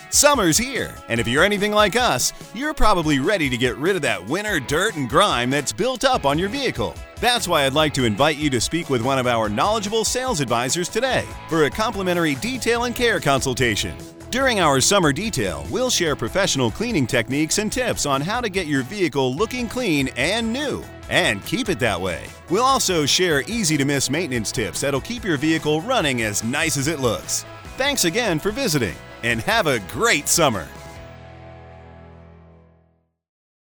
Summer's here, and if you're anything like us, you're probably ready to get rid of that winter dirt and grime that's built up on your vehicle. That's why I'd like to invite you to speak with one of our knowledgeable sales advisors today for a complimentary detail and care consultation. During our summer detail, we'll share professional cleaning techniques and tips on how to get your vehicle looking clean and new, and keep it that way. We'll also share easy-to-miss maintenance tips that'll keep your vehicle running as nice as it looks. Thanks again for visiting, and have a great summer!